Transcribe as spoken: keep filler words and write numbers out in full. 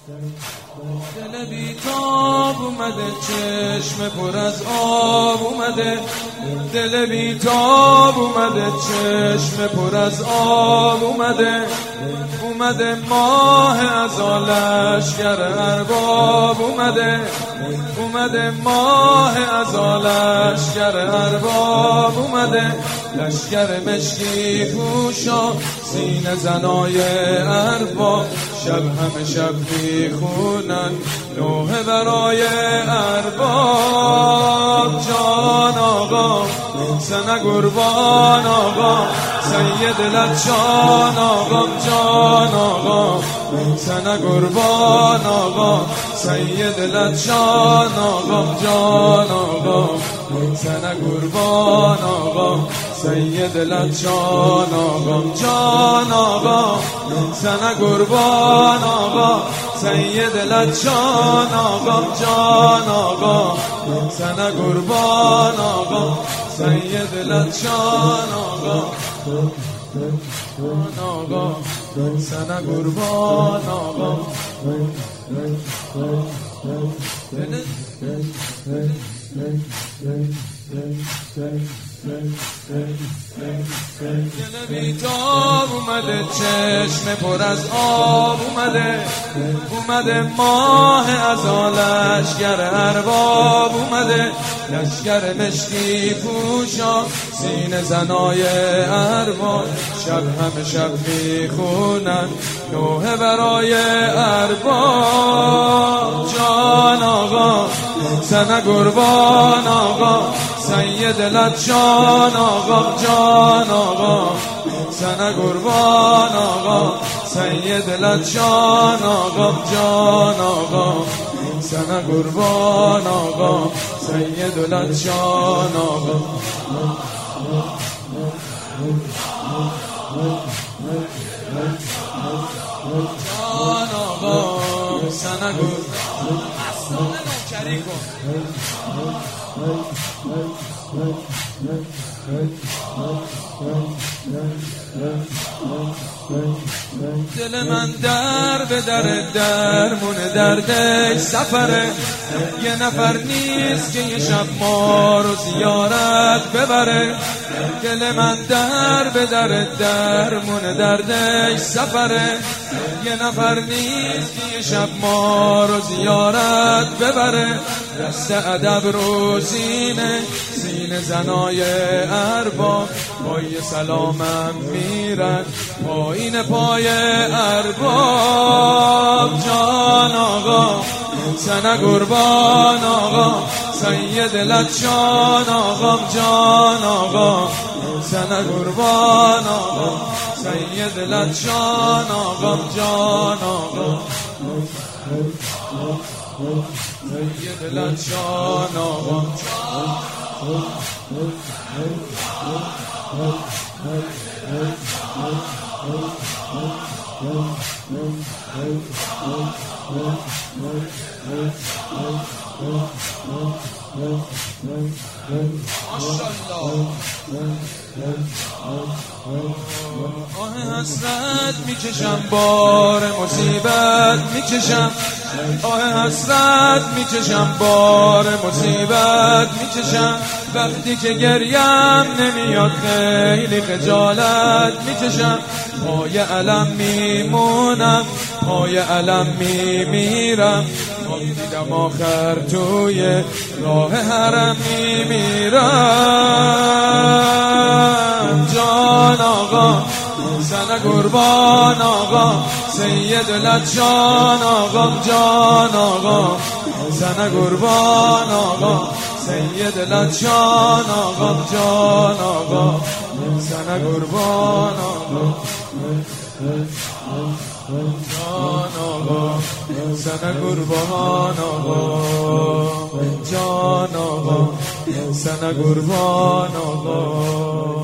دل بیتاب اومده، چشم پر از آب اومده. دل بیتاب اومده، چشم پر از آب اومده. اومده ماه ازا لشکر ارباب اومده. اومده ماه ازا لشکر ارباب اومده. لشکر مشکی پوشا، سینه زنای ارباب. شب همه شب میخونن نوحه برای ارباب. جان آقا سنه قربان آقا، سید لچان آقا. جان آقا سنه قربان آقا، سید لچان آقا. جان آقا سنه قربان آقا، سید لچان آقا. جان آقا سنه قربان آقا، سید لچان آقا. جان آقا سنه قربان آقا، سید لچان آقا. جان آقا سنه قربان آقا. دل بیتاب اومده، چشم پر از آب اومده. اومده ماه ازا لشکر ارباب اومده. لشکر مشکی پوشا، سینه زنای ارباب. شب همه شب میخونن نوحه برای ارباب. جان آقا سنه قربان آقا، سید لچان آقا. جان آقا سنه قربان آقا، سید لچان آقا. جان آقا سنه قربان آقا، سید لچان آقا. جان آقا سنه قربان اصلا نوکری کن. دل من در به در درمون دردش سفره. یه نفر نیست که یه شب ما رو زیارت ببره. دل من در به در درمون دردش سفره. یه نفر نیست که یه شب ما رو زیارت ببره. دست ادب رو سینه، سینه زنای ارباب. پای سلامم میرن پایین پای ارباب. جان آقا سنه قربان آقا، سید لچان آقا. جان آقا سنه قربان آقا، سید لچان آقا. جان آقا سید لچان آقا. آه حسرت میکشم، بار مصیبت میکشم. آه حسرت میکشم، بار مصیبت میکشم. وقتی که گریم نمیاد خیلی خجالت میکشم. پای علم میمونم، پای علم میمیرم. دیدم آخر توی راه حرم میمیرم. جان آقا سنه قربان آقا، سید لچان آقا. جان آقا سنه قربان آقا، سید لچان آقا. جان آقا سنه قربان آقا. جان آقا سنه قربان آقا. جان آقا سنه قربان آقا.